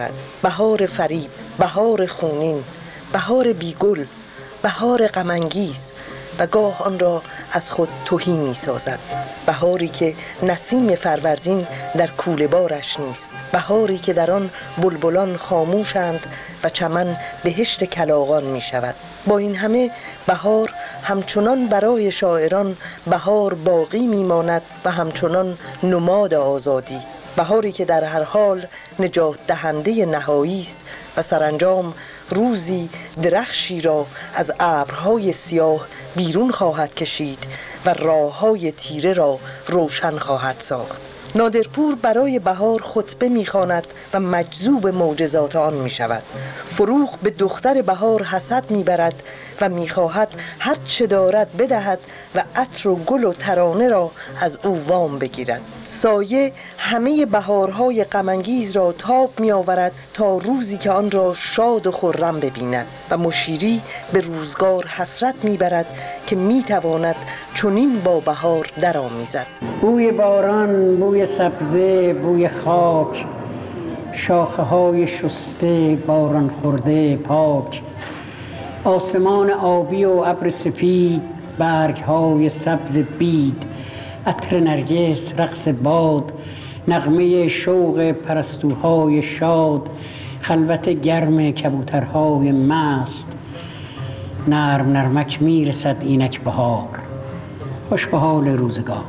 بهار فریب، بهار خونین، بهار بیگل، بهار غم‌انگیز و گاه آن را از خود تهی می سازد. بهاری که نسیم فروردین در کوله بارش نیست، بهاری که در آن بلبلان خاموشند و چمن بهشت کلاغان می شود. با این همه بهار همچنان برای شاعران بهار باقی می ماند و همچنان نماد آزادی. بهاری که در هر حال نجات دهنده نهایی است و سرانجام روزی درخشی را از ابرهای سیاه بیرون خواهد کشید و راههای تیره را روشن خواهد ساخت. نادرپور برای بهار خطبه می‌خواند و مجذوب معجزات آن می‌شود. فروغ به دختر بهار حسد می‌برد و می‌خواهد هر چه دارد بدهد و عطر و گل و ترانه را از او وام بگیرد. سایه همه بهارهای غم‌انگیز را تاب می‌آورد تا روزی که آن را شاد و خرم ببیند و مشیری به روزگار حسرت می‌برد که می‌تواند چنین با بهار درآمیزد. بوی باران، بوی سبزه، بوی خاک، شاخه های شسته، باران خورده پاک، آسمان آبی و ابر سپید، برگ های سبز بید، عطر نرگس، رقص باد، نغمه شوق پرستوهای شاد، خلوت گرم کبوترهای مست، نرم نرمک میرسد اینک بهار. خوش به حال روزگار،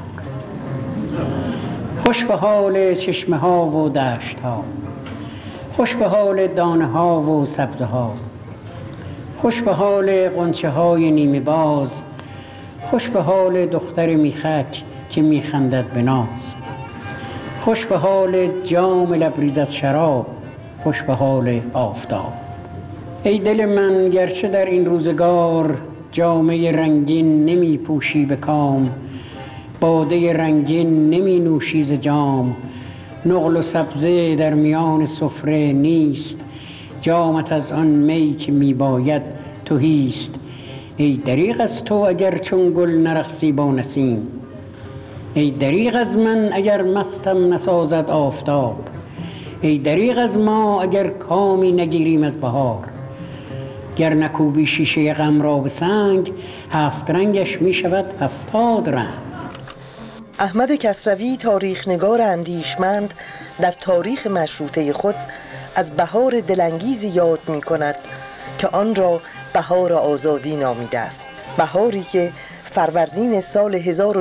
خوش به حال چشمه ها و دشت ها، خوش به حال دانه ها و سبزه ها، خوش به حال غنچه های نیمه باز، خوش به حال دختر میخک که میخندد به ناز، خوش به حال جام لبریز از شراب، خوش به حال آفتاب. ای دل من گرچه در این روزگار جامه رنگین نمی پوشی به کام، باده رنگین نمی نوشی ز جام، نقل و سبزه در میان سفره نیست، جامت از آن می که می باید تهیست. ای دریغ از تو اگر چون گل نرقصی با نسیم، ای دریغ از من اگر مستم نسازد آفتاب، ای دریغ از ما اگر کامی نگیریم از بهار. گر نکوبی شیشه غم را به سنگ، هفت رنگش می شود 70 رنگ. احمد کسروی تاریخ‌نگار اندیشمند در تاریخ مشروطه خود از بهار دلانگیزی یاد می‌کند که آن را بهار آزادی نامیده است. بهاری که فروردین سال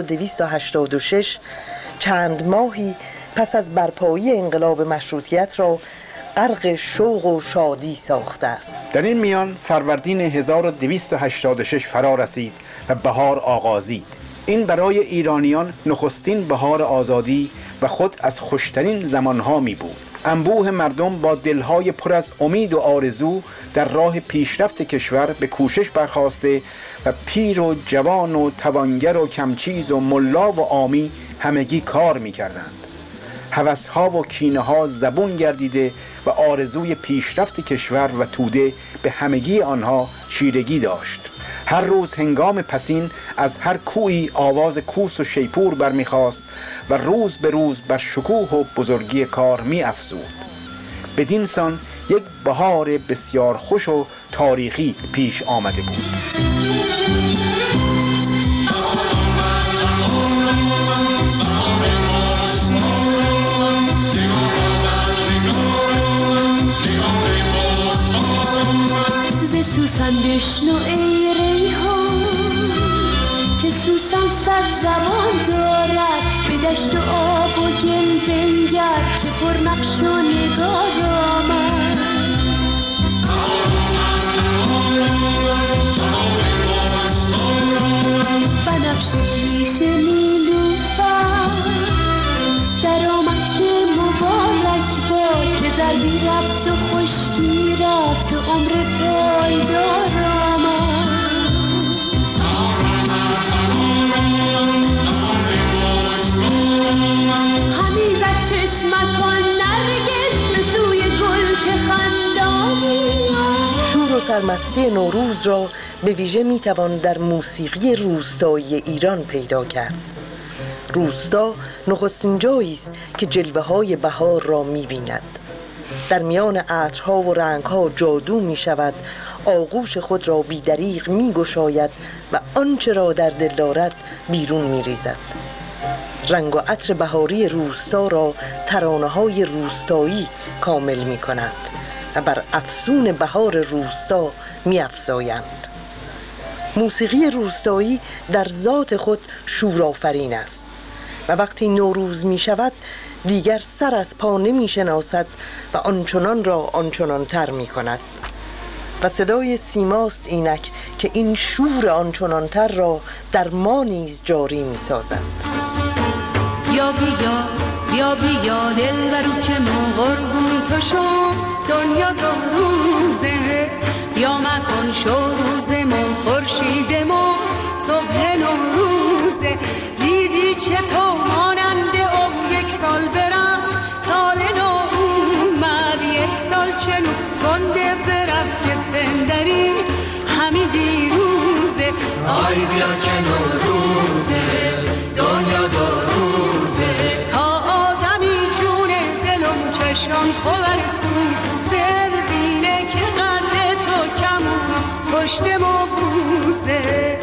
1286 چند ماهی پس از برپایی انقلاب مشروطیت را غرق شوق و شادی ساخته است. در این میان فروردین 1286 فرا رسید و بهار آغازید. این برای ایرانیان نخستین بهار آزادی و خود از خوشترین زمانها می بود. انبوه مردم با دلهای پر از امید و آرزو در راه پیشرفت کشور به کوشش برخاسته و پیر و جوان و توانگر و کمچیز و ملا و عامی همگی کار می کردند. هوس‌ها و کینه‌ها زبون گردیده و آرزوی پیشرفت کشور و توده به همگی آنها چیرگی داشت. هر روز هنگام پسین از هر کویی آواز کوس و شیپور برمیخواست و روز به روز بر شکوه و بزرگی کار می افزود. بدین سان یک بهار بسیار خوش و تاریخی پیش آمده بود. سوسن بشنو ای ریحان که سوسن 100 زبان دارد، به دشت و آب و گل بنگر که پر نقش و نگار آمد. بنفش پیش نیلوفر در آمد که مبارک باد، که زردی رفت و خشکی رفت و عمر پایدار آمد. همی زد چشمکان نرگس به سوی گل که خندانی. شور و سرمستی نوروز را به ویژه میتوان در موسیقی روستایی ایران پیدا کرد. روستا نخستین جایی است که جلوه های بهار را می‌بیند. در میان عطرها و رنگها جادو می شود، آغوش خود را بی‌دریغ می گشاید و آنچه را در دل دارد بیرون می ریزد. رنگ و عطر بهاری روستا را ترانه‌های روستایی کامل می کند و بر افسون بهار روستا می افزایند. موسیقی روستایی در ذات خود شورآفرین است و وقتی نوروز می شود دیگر سر از پا نمی شناسد و آنچنان را آنچنان تر می کند و صدای سیماست اینک که این شور آنچنان تر را در ما نیز جاری می سازد. بیا بیا بیا بیا دل برو که ما قربون تو شو، دنیا دو روزه، بیا مکن شو روزمون خورشیدمون صبح نوروزه. دیدی چطور ماننده او یک سال برم، سال نو اومد یک سال چنو تنده برفت که پندری همی دیروزه. آی بیا که نوروزه، دنیا دو روزه، تا آدمی جونه دلم چشم خبر سوزه، بینه که قدر تو کمون پشت ما بوزه.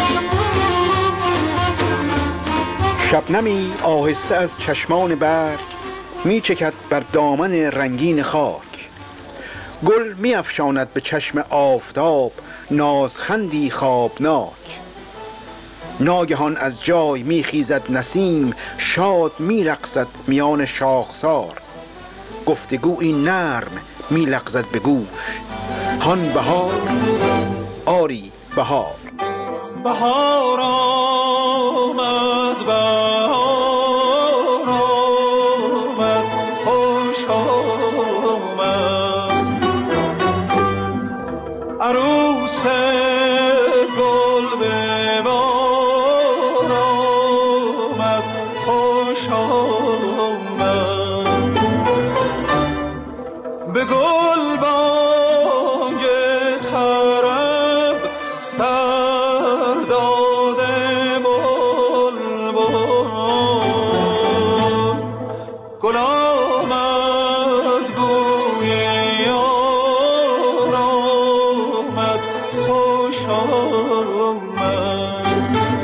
شبنمی آهسته از چشمان برگ می چکد بر دامن رنگین خاک، گل می افشاند به چشم آفتاب نازخندی خوابناک. ناگهان از جای می خیزد نسیم شاد می رقصد میان شاخسار، گفتگویی نرم می لغزد به گوش، هان بهار آری بهار. بهار آمد بهار آمد خوش آمد، عروس گل به بار آمد خوش آمد، به گل بانگ طرب سر داده بلبل، گل آمد گوی یار آمد خوش آمد،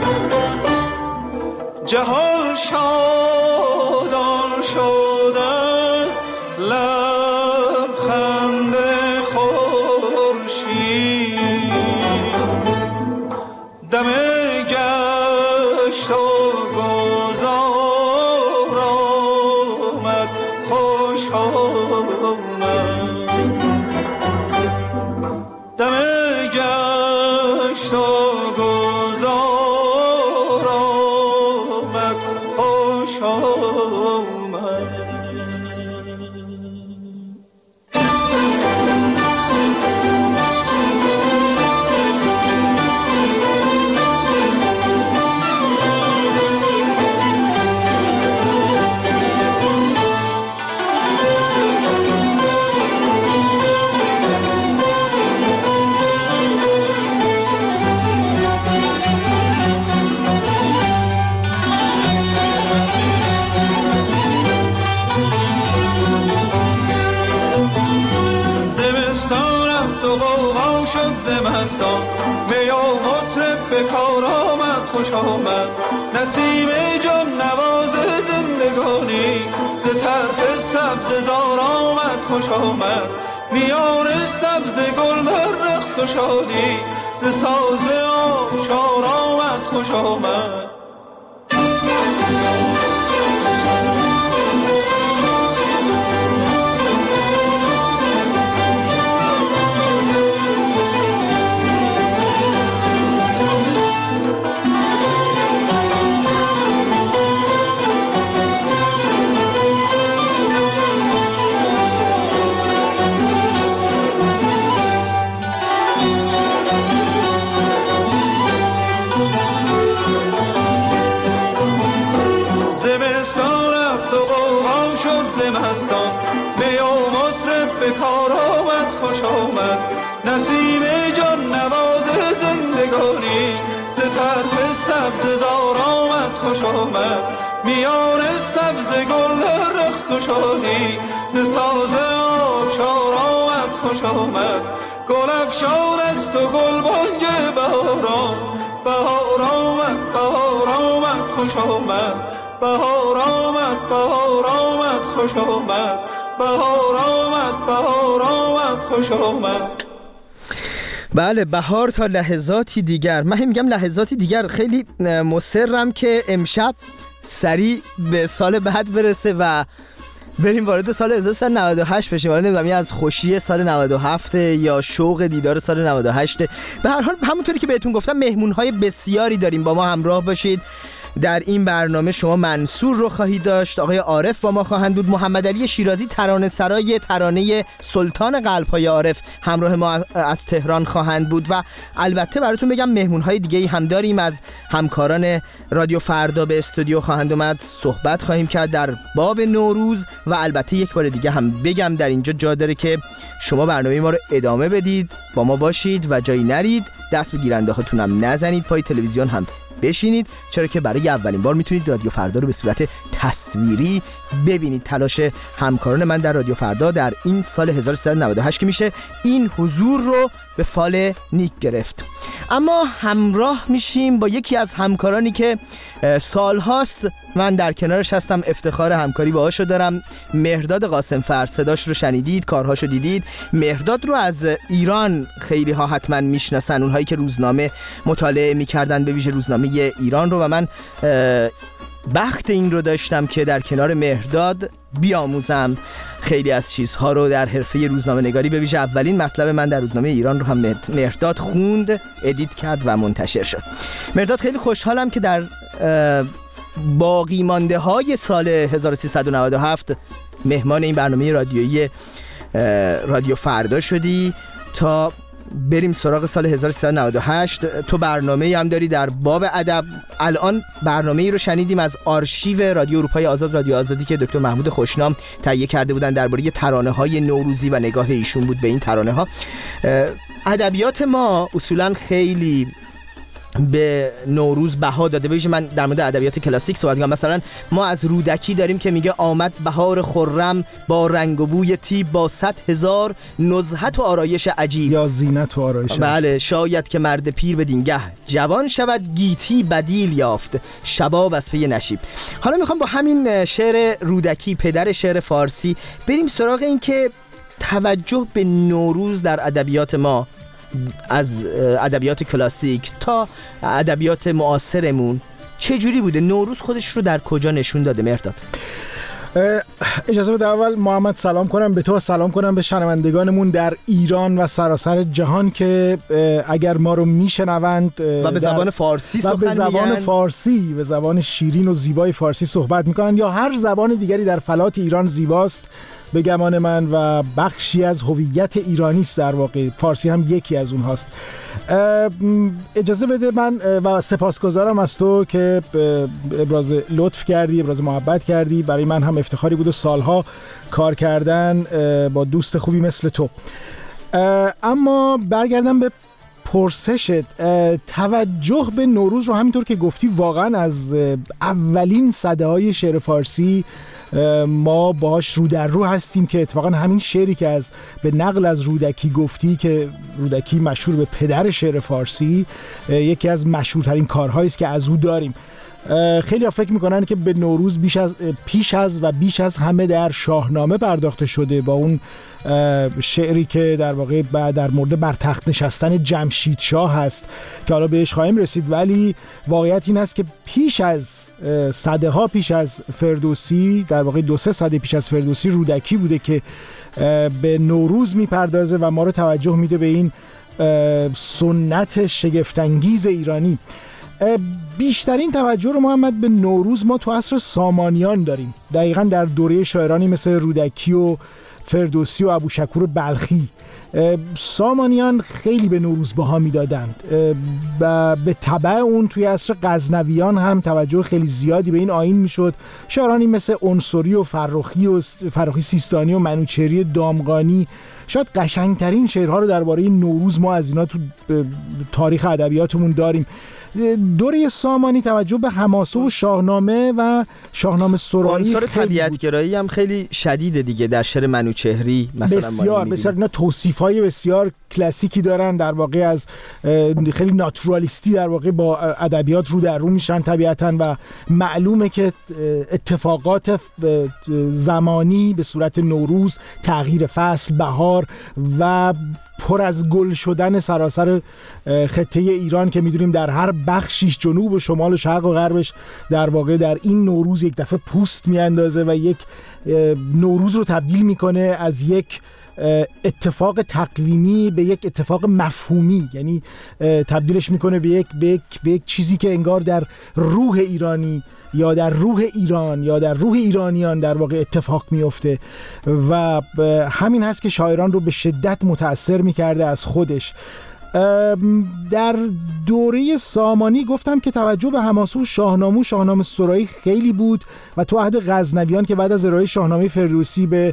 جهان شادان شد از لبخند خورشید، دم گشت و گذار آمد خوش آمد، دم گشت و گذار آمد خوش آمد. زمستان رفت و غوغا شد زمستان، می و مطرب به کار آمد خوش آمد، نسیم جان نواز زندگانی ز طرف سبز زار آمد خوش آمد، میان سبز گل در رقص و شادی ز ساز آبشار آمد خوش آمد. زمستان رفت و غوغا شد زمستان، می و مطرب به کار آمد خوش آمد، نسیم جان نواز زندگانی ز طرف سبز زار آمد خوش آمد، میان سبز گل در رقص و شادی ز ساز خوش آمد. گل افشان است و گل بانگ بهاران، بهار آمد بهار آمد خوش آمد. بهار آمد بهار آمد خوش آمد. بهار آمد بهار آمد خوش آمد. بله، بهار تا لحظاتی دیگر. من میگم لحظاتی دیگر، خیلی مصرم که امشب سریع به سال بعد برسه و بریم وارد سال 1398 بشیم. حالا نمیدونم از خوشی سال 97 یا شوق دیدار سال 98. به هر حال همونطوری که بهتون گفتم مهمون‌های بسیاری داریم، با ما همراه باشید. در این برنامه شما منصور رو خواهید داشت، آقای عارف با ما خواهند بود، محمد علی شیرازی ترانه سرای ترانه سلطان قلب‌های عارف همراه ما از تهران خواهند بود و البته براتون بگم مهمون‌های دیگه‌ای هم داریم. از همکاران رادیو فردا به استودیو خواهند اومد، صحبت خواهیم کرد در باب نوروز و البته یک بار دیگه هم بگم در اینجا جا داره که شما برنامه ما رو ادامه بدید، با ما باشید و جایی نرید، دست به گیرنده هاتون هم نزنید، پای تلویزیون هم بشینید، چرا که برای اولین بار میتونید رادیو فردا رو به صورت تصویری ببینید. تلاش همکاران من در رادیو فردا در این سال 1398 که میشه این حضور رو به فال نیک گرفت. اما همراه میشیم با یکی از همکارانی که سالهاست من در کنارش هستم، افتخار همکاری باهاشو دارم. مهرداد قاسمفر، صداش رو شنیدید، کارهاشو دیدید. مهرداد رو از ایران خیلی ها حتما میشناسن، اونهایی که روزنامه مطالعه میکردن، به ویژه روزنامه ایران رو، و من بخت این رو داشتم که در کنار مهرداد بیاموزم خیلی از چیزها رو در حرفه روزنامه نگاری. به ویژه اولین مطلب من در روزنامه ایران رو هم مهرداد خوند، ادیت کرد و منتشر شد. مهرداد، خیلی خوشحالم که در باقی مانده های سال 1397 مهمان این برنامه رادیویی رادیو فردا شدی. تا بریم سراغ سال 1398، تو برنامه هم داری در باب ادب. الان برنامه ای رو شنیدیم از آرشیو رادیو اروپای آزاد، رادیو آزادی که دکتر محمود خوشنام تهیه کرده بودن درباره ترانه‌های نوروزی و نگاه ایشون بود به این ترانه‌ها. ادبیات ما اصولاً خیلی به نوروز بها داده. ببینید من در مورد ادبیات کلاسیک صحبت می‌کنم. مثلا ما از رودکی داریم که میگه آمد بهار خرم با رنگ و بوی طیب، با 100,000 نزهت و آرایش عجیب، یا زینت و آرایش. بله، شاید که مرد پیر به دینگه جوان شود، گیتی بدیل یافت شباب از پی نشیب. حالا میخوام با همین شعر رودکی، پدر شعر فارسی، بریم سراغ این که توجه به نوروز در ادبیات ما، از ادبیات کلاسیک تا ادبیات معاصرمون، چه جوری بوده؟ نوروز خودش رو در کجا نشون داده مهرداد؟ اجازه بده اول محمد سلام کنم به تو و سلام کنم به شنوندگانمون در ایران و سراسر جهان که اگر ما رو میشنوند و به زبان فارسی سخن میگن، به زبان فارسی، به زبان شیرین و زیبای فارسی صحبت میکنن، یا هر زبان دیگری در فلات ایران زیباست به گمان من و بخشی از هویت ایرانی است. در واقع فارسی هم یکی از اونهاست. اجازه بده من و سپاسگزارم از تو که ابراز لطف کردی، ابراز محبت کردی. برای من هم افتخاری بود سالها کار کردن با دوست خوبی مثل تو. اما برگردم به پرسشت، توجه به نوروز رو همینطور که گفتی واقعا از اولین سده‌های شعر فارسی ما باش رو در رو هستیم، که اتفاقا همین شعری که از به نقل از رودکی گفتی، که رودکی مشهور به پدر شعر فارسی، یکی از مشهورترین کارهایی است که از او داریم. خیلی ها فکر میکنن که به نوروز پیش از همه در شاهنامه پرداخته شده، با اون شعری که در واقع در مورد بر تخت نشستن جمشید شاه هست که حالا بهش خواهیم رسید. ولی واقعیت این است که پیش از سده ها پیش از فردوسی، در واقع 2-3 سده پیش از فردوسی، رودکی بوده که به نوروز میپردازه و ما رو توجه میده به این سنت شگفت‌انگیز ایرانی. بیشترین توجه رو محمد به نوروز ما تو عصر سامانیان داریم، دقیقاً در دوره شاعرانی مثل رودکی و فردوسی و ابوشکور بلخی. سامانیان خیلی به نوروز بها میدادند و به تبع اون توی عصر غزنویان هم توجه خیلی زیادی به این آیین میشد. شاعرانی مثل عنصری و فرخی سیستانی و منوچهری دامغانی، شاید قشنگترین شعرها رو درباره نوروز ما از اینا تو تاریخ ادبیاتمون داریم. دوره سامانی توجه به حماسه و شاهنامه و شاهنامه سرایی، عنصر طبیعت‌گرایی هم خیلی شدیده دیگه در شعر منوچهری مثلا. بسیار اینا توصیف‌های بسیار کلاسیکی دارن، در واقع از خیلی ناتورالیستی در واقع با ادبیات رو در رو میشن طبیعتاً و معلومه که اتفاقات زمانی به صورت نوروز، تغییر فصل، بهار و پر از گل شدن سراسر خطه ایران که میدونیم در هر بخشیش، جنوب و شمال و شرق و غربش، در واقع در این نوروز یک دفعه پوست میاندازه و یک نوروز رو تبدیل میکنه از یک اتفاق تقویمی به یک اتفاق مفهومی، یعنی تبدیلش میکنه به یک چیزی که انگار در روح ایرانی یا در روح ایران یا در روح ایرانیان در واقع اتفاق میفته و همین هست که شاعران رو به شدت متأثر میکرده از خودش. در دوره سامانی گفتم که توجه به حماسه و شاهنامه سرایی خیلی بود و تو عهد غزنویان که بعد از ارائه شاهنامه فردوسی به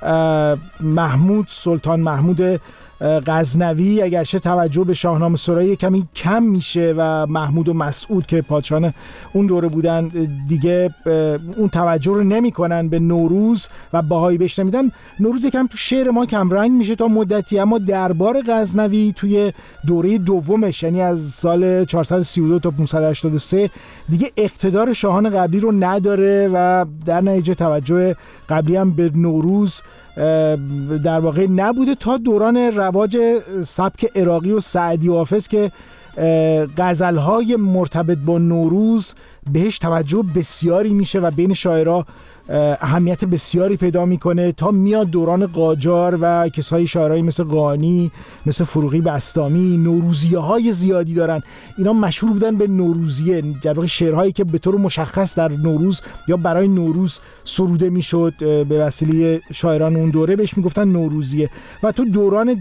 محمود، سلطان محمود غزنوی، اگرچه توجه به شاهنامه سرایی کمی کم میشه و محمود و مسعود که پادشاهان اون دوره بودن دیگه اون توجه رو نمی کنن به نوروز و بهایی بهش نمیدن، نوروز یکم تو شعر ما کم رنگ میشه تا مدتی. اما دربار غزنوی توی دوره دومش، یعنی از سال 432 تا 583 دیگه اقتدار شاهان قبلی رو نداره و در نتیجه توجه قبلی هم به نوروز در واقع نبوده تا دوران رواج سبک عراقی و سعدی و حافظ که غزل‌های مرتبط با نوروز بهش توجه بسیاری میشه و بین شاعرها اهمیت بسیاری پیدا میکنه تا میاد دوران قاجار و کسای شاعرایی مثل قانی، مثل فروغی بسطامی، نوروزیه های زیادی دارن. اینا مشهور بودن به نوروزیه، در واقع شعرهایی که به طور مشخص در نوروز یا برای نوروز سروده میشد به وسیله شاعران اون دوره بهش میگفتن نوروزیه. و تو دوران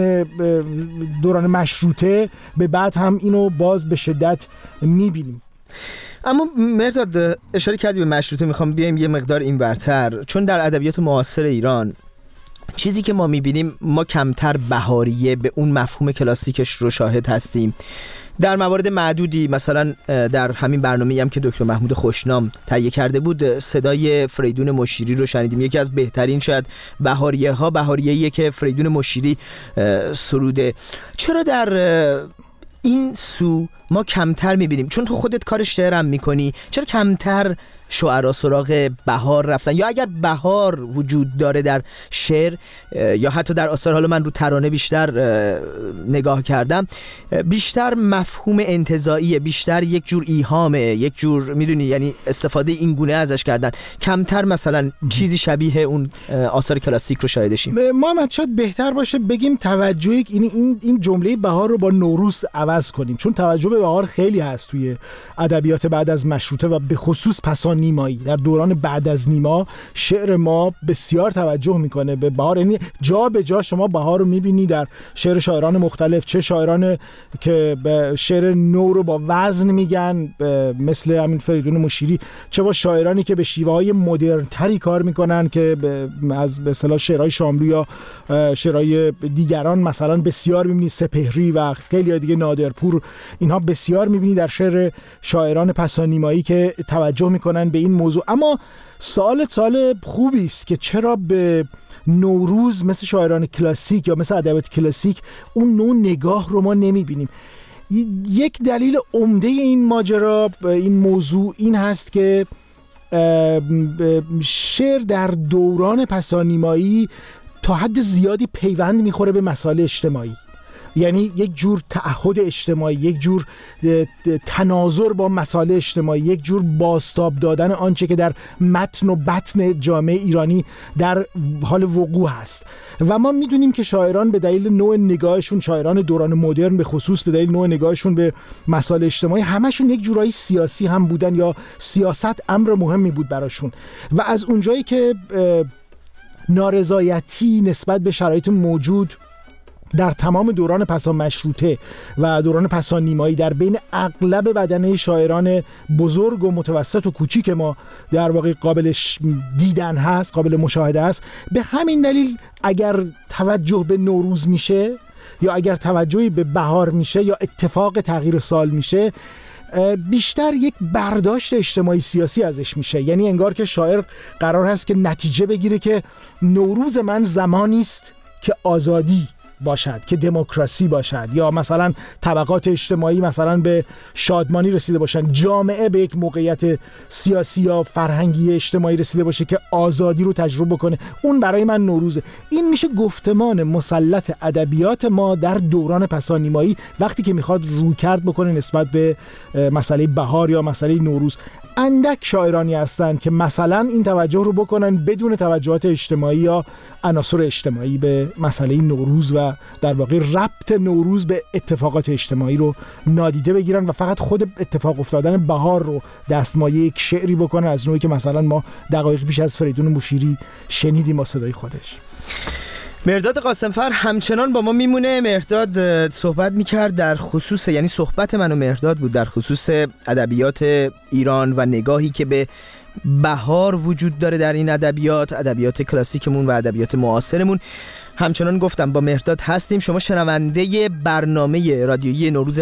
دوران مشروطه به بعد هم اینو باز به شدت میبینیم. اما مرداد اشاره کردی به مشروطه، میخوام بیایم یه مقدار این برتر، چون در ادبیات معاصر ایران چیزی که ما میبینیم، ما کمتر بهاریه به اون مفهوم کلاسیکش رو شاهد هستیم. در موارد معدودی، مثلا در همین برنامه‌ای هم که دکتر محمود خوشنام تهیه کرده بود، صدای فریدون مشیری رو شنیدیم. یکی از بهترین شاید بهاریه‌ایه که فریدون مشیری سروده. چرا در این سو ما کمتر میبینیم؟ چون تو خودت کار شعرم میکنی، چرا کمتر شعرا سراغ بهار رفتن؟ یا اگر بهار وجود داره در شعر یا حتی در آثار، حالا من رو ترانه بیشتر نگاه کردم، بیشتر مفهوم انتزاعیه، بیشتر یک جور ایهامه، یک جور میدونی، یعنی استفاده این گونه ازش کردن، کمتر مثلا چیزی شبیه اون آثار کلاسیک رو شاهدشیم. محمد شاید بهتر باشه بگیم توجه این جمله بهار رو با نوروز عوض کنیم، چون توجه به بهار خیلی هست توی ادبیات بعد از مشروطه و به خصوص پسان نیمایی. در دوران بعد از نیما شعر ما بسیار توجه میکنه به بهار، یعنی جا به جا شما بهار رو میبینی در شعر شاعران مختلف، چه شاعران که به شعر نو رو با وزن میگن مثل همین فریدون مشیری، چه با شاعرانی که به شیوه‌های مدرن تری کار میکنن که از به اصطلاح شعرهای شاملو یا شعرهای دیگران مثلا بسیار میبینی، سپهری و خیلی دیگه، نادرپور، اینها بسیار میبینی در شعر شاعران پسان نیمایی که توجه میکنن به این موضوع. اما سوال خوبی است که چرا به نوروز مثل شاعران کلاسیک یا مثل ادبیات کلاسیک اون نوع نگاه رو ما نمیبینیم؟ یک دلیل عمده این ماجرا، این موضوع این هست که شعر در دوران پسان نیمایی تا حد زیادی پیوند میخوره به مسائل اجتماعی، یعنی یک جور تعهد اجتماعی، یک جور تناظر با مسائل اجتماعی، یک جور بازتاب دادن آنچه که در متن و بطن جامعه ایرانی در حال وقوع هست. و ما میدونیم که شاعران به دلیل نوع نگاهشون، شاعران دوران مدرن به خصوص به دلیل نوع نگاهشون به مسائل اجتماعی، همشون یک جورایی سیاسی هم بودن یا سیاست امر مهمی بود براشون. و از اونجایی که نارضایتی نسبت به شرایط موجود در تمام دوران پسان مشروطه و دوران پسان نیمایی در بین اغلب بدنه شاعران بزرگ و متوسط و کوچیک ما در واقع قابل دیدن هست، قابل مشاهده است، به همین دلیل اگر توجه به نوروز میشه یا اگر توجهی به بهار میشه یا اتفاق تغییر سال میشه، بیشتر یک برداشت اجتماعی سیاسی ازش میشه. یعنی انگار که شاعر قرار هست که نتیجه بگیره که نوروز من زمانی است که آزادی باشد، که دموکراسی باشد، یا مثلا طبقات اجتماعی مثلا به شادمانی رسیده باشن، جامعه به یک موقعیت سیاسی یا فرهنگی اجتماعی رسیده باشه که آزادی رو تجربه کنه. اون برای من نوروزه. این میشه گفتمان مسلط ادبیات ما در دوران پسانیمایی وقتی که میخواد رویکرد بکنه نسبت به مسئله بهار یا مسئله نوروز. اندک شاعرانی هستند که مثلا این توجه رو بکنن بدون توجهات اجتماعی یا عناصر اجتماعی به مسئله نوروز و در واقع ربط نوروز به اتفاقات اجتماعی رو نادیده بگیرن و فقط خود اتفاق افتادن بهار رو دستمایه یک شعری بکنن از نوعی که مثلا ما دقایق پیش از فریدون مشیری شنیدیم با صدای خودش. مهرداد قاسمفر همچنان با ما میمونه. مهرداد صحبت میکرد در خصوص، یعنی صحبت من و مهرداد بود در خصوص ادبیات ایران و نگاهی که به بهار وجود داره در این ادبیات کلاسیکمون و ادبیات معاصرمون. همچنان گفتم با مهرداد هستیم. شما شنونده برنامه رادیویی نوروز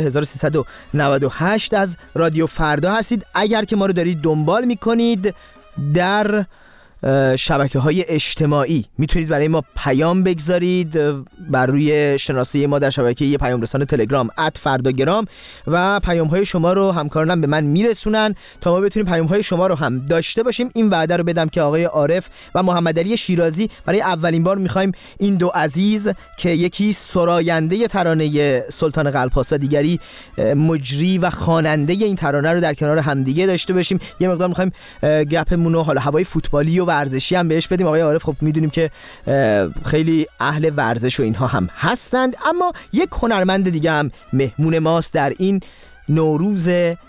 1398 از رادیو فردا هستید. اگر که ما رو دارید دنبال میکنید در شبکه‌های اجتماعی میتونید برای ما پیام بگذارید بر روی شناسه ما در شبکه پیام رسان تلگرام @فرداگرام و پیام‌های شما رو همکارانم به من میرسونن تا ما بتونیم پیام‌های شما رو هم داشته باشیم. این وعده رو بدم که آقای عارف و محمد علی شیرازی برای اولین بار می‌خوایم این دو عزیز که یکی سراینده ترانه سلطان قلب‌هاست و دیگری مجری و خواننده این ترانه رو در کنار همدیگه داشته باشیم. یه مقدار می‌خوایم گپمون رو حالا هوای فوتبالی و ورزشی هم بهش بدیم. آقای عارف خب میدونیم که خیلی اهل ورزش و اینها هم هستند، اما یک هنرمند دیگه هم مهمون ماست در این نوروز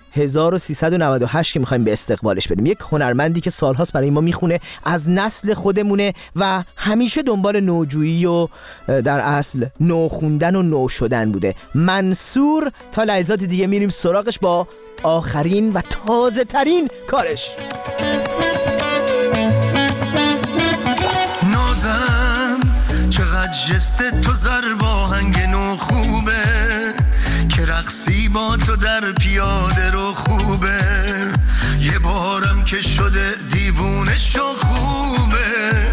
1398 که میخوایم به استقبالش بریم. یک هنرمندی که سالهاست برای ما میخونه، از نسل خودمونه و همیشه دنبال نوجویی و در اصل نو خوندن و نو شدن بوده. منصور. تا لحظات دیگه میریم سراغش با آخرین و تازه ترین کارش. چقدر جست تو زرباهنگ نو خوبه که رقصی با تو در پیاده رو خوبه، یه بارم که شده دیوونه شو خوبه.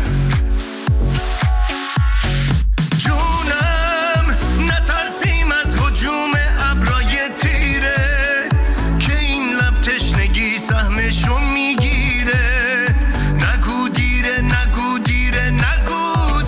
جونم نترسیم از هجوم ابرای تیره که این لب تشنگی سهمشو میگیره. نگو دیره نگو دیره نگو.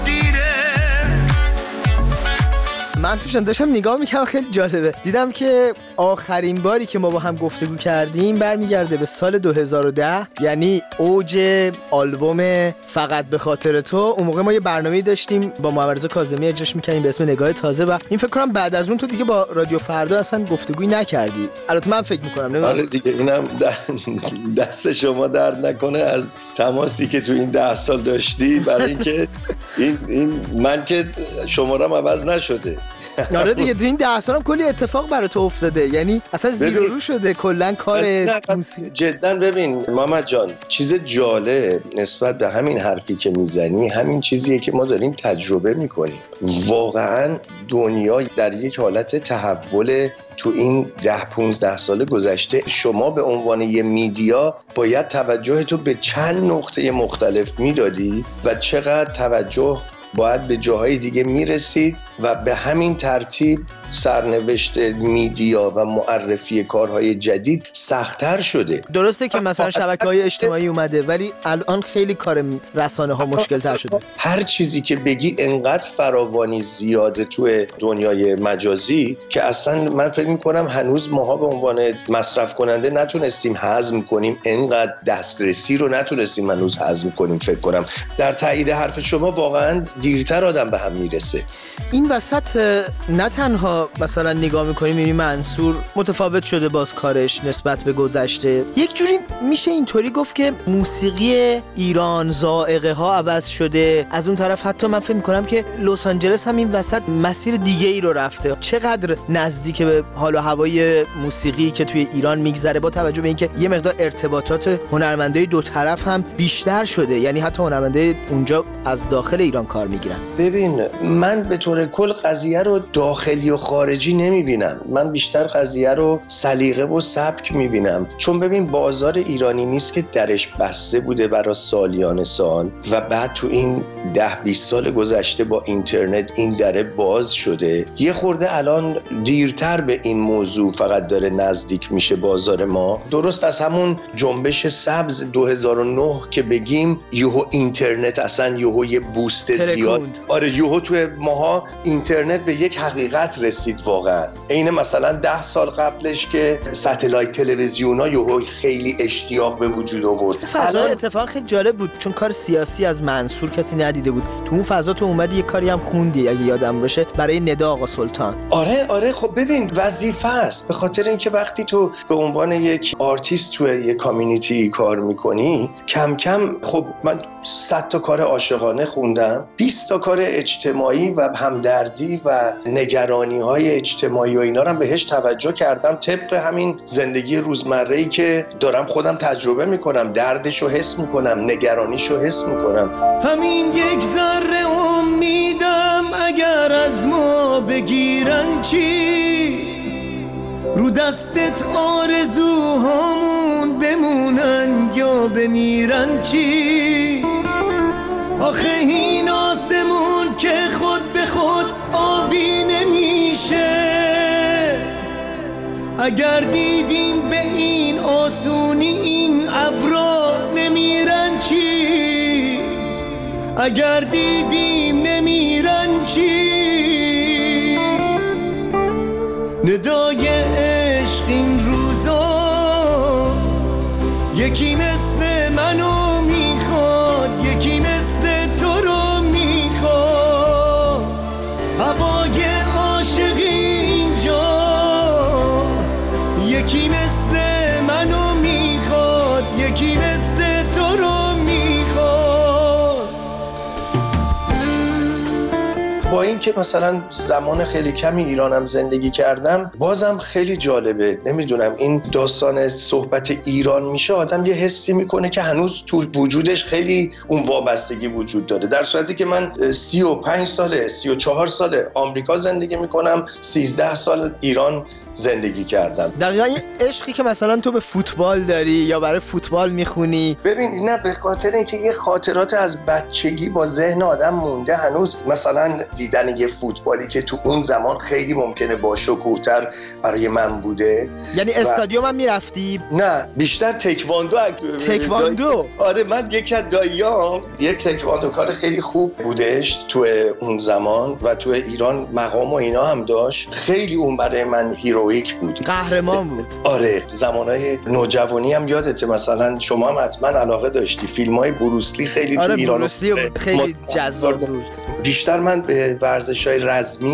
منصور داشتم نگاه میکنم، خیلی جالبه. دیدم که آخرین باری که ما با هم گفتگو کردیم برمیگرده به سال 2010، یعنی اوج آلبوم فقط به خاطر تو. اون موقع ما یه برنامه‌ای داشتیم با محمد رضا کاظمی اجراش می‌کردیم به اسم نگاه تازه و این فکر کنم بعد از اون تو دیگه با رادیو فردا اصلا گفتگویی نکردی. البته من فکر می‌کنم آره دیگه، اینم دست شما درد نکنه از تماسی که تو این 10 سال داشتی، برای اینکه این من که شمارم عوض نشده. آره دیگه، تو این 10 سالم کلی اتفاق برای تو افتاده، یعنی اصلا زیر و رو شده کلا کار موسیقی. جدا ببین محمد جان، چیز جالب نسبت به همین حرفی که میزنی همین چیزیه که ما داریم تجربه میکنیم. واقعا دنیا در یک حالت تحول تو این 10-15 سال گذشته. شما به عنوان یه میدیا باید توجه تو به چند نقطه مختلف میدادی و چقدر توجه باید به جاهای دیگه میرسید و به همین ترتیب سرنوشت میدیا و معرفی کارهای جدید سخت‌تر شده. درسته که مثلا شبکه‌های اجتماعی اومده، ولی الان خیلی کار رسانه ها مشکل‌تر شده. هر چیزی که بگی انقدر فراوانی زیاده توی دنیای مجازی که اصلا من فکر می‌کنم هنوز ماها به عنوان مصرف کننده نتونستیم هضم کنیم، انقدر دسترسی رو نتونستیم هنوز هضم کنیم. فکر کنم در تایید حرف شما واقعا دیرتر آدم به هم میرسه. این وسط نه تنها مثلا نگاه میکنیم میبینیم منصور متفاوت شده باز کارش نسبت به گذشته، یک جوری میشه اینطوری گفت که موسیقی ایران ذائقه ها عوض شده. از اون طرف حتی من فکر میکنم که لس آنجلس هم این وسط مسیر دیگه ای رو رفته. چقدر نزدیک به حال و هوای موسیقی که توی ایران میگذره با توجه به اینکه یه مقدار ارتباطات هنرمندای دو طرف هم بیشتر شده، یعنی حتی هنرمندای اونجا از داخل ایران کار میگیرن؟ ببین، من به طور کل قضیه رو داخلی و خارجی نمیبینم. من بیشتر قضیه رو سلیقه و سبک میبینم. چون ببین بازار ایرانی نیست که درش بسته بوده برای سالیان سال و بعد تو این 10-20 سال گذشته با اینترنت این دره باز شده. یه خورده الان دیرتر به این موضوع فقط داره نزدیک میشه بازار ما. درست از همون جنبش سبز 2009 که بگیم یهو اینترنت اصلا یهو یه بوست زیاد. آره یهو توی ماها اینترنت به یک حقیقت رسید واقعا. عین مثلا 10 سال قبلش که ستلایت تلویزیونا یهو خیلی اشتیاق به وجود آورد. فضا اتفاق خیلی جالب بود چون کار سیاسی از منصور کسی ندیده بود. تو اون فضا تو اومدی یه کاری هم خوندی اگه یادم باشه برای ندا آقا سلطان. آره خب ببین وظیفه است، به خاطر اینکه وقتی تو به عنوان یک آرتیست توی یک کامیونیتی کار میکنی کم کم، خب من 100 تا کار عاشقانه خوندم، 20 تا کار اجتماعی و همدردی و نگرانی های اجتماعی و اینا رو بهش توجه کردم طبق همین زندگی روزمره‌ای که دارم خودم تجربه میکنم، دردشو حس میکنم، نگرانیشو حس میکنم. همین یک ذره امیدم اگر از ما بگیرن چی؟ رو دستت آرزوهامون بمونن یا بمیرن چی؟ آخه این آسمون که خود به خود آبی نمیشه. اگر دیدیم به این آسونی این ابرا نمیرن چی؟ اگر دیدیم نمیرن چی؟ ندای عشق این روزا یکی مثل منو میخواد، یکی مثل تو رو میخواد. هوای عاشقی اینجا یکی مثل منو میخواد، یکی مثل تو رو میخواد. با این که مثلا زمان خیلی کمی ایرانم زندگی کردم بازم خیلی جالبه. نمیدونم این داستان صحبت ایران میشه آدم یه حسی میکنه که هنوز تو وجودش خیلی اون وابستگی وجود داره، در صورتی که من 35 ساله 34 ساله آمریکا زندگی میکنم، 13 سال ایران زندگی کردم. دقیقاً این عشقی که مثلا تو به فوتبال داری یا برای فوتبال میخونی. ببین نه، به خاطر اینکه یه خاطرات از بچگی با ذهن آدم مونده هنوز. مثلا دیدن یه فوتبالی که تو اون زمان خیلی ممکنه با شکوه‌تر برای من بوده. یعنی استادیوم هم میرفتی؟ نه بیشتر تکواندو. آره من یکی از داییام یک تکواندوکار خیلی خوب بودش تو اون زمان و تو ایران مقام و اینا هم داشت. خیلی اون برای من هیرویک بود، قهرمان بود. آره زمانهای نوجوانی هم یادته مثلا شما هم حتما علاقه داشتی فیلم‌های بروسلی خیلی تو ایران بروسلی خیلی جذاب بود. بیشتر من به ورزش‌های رزمی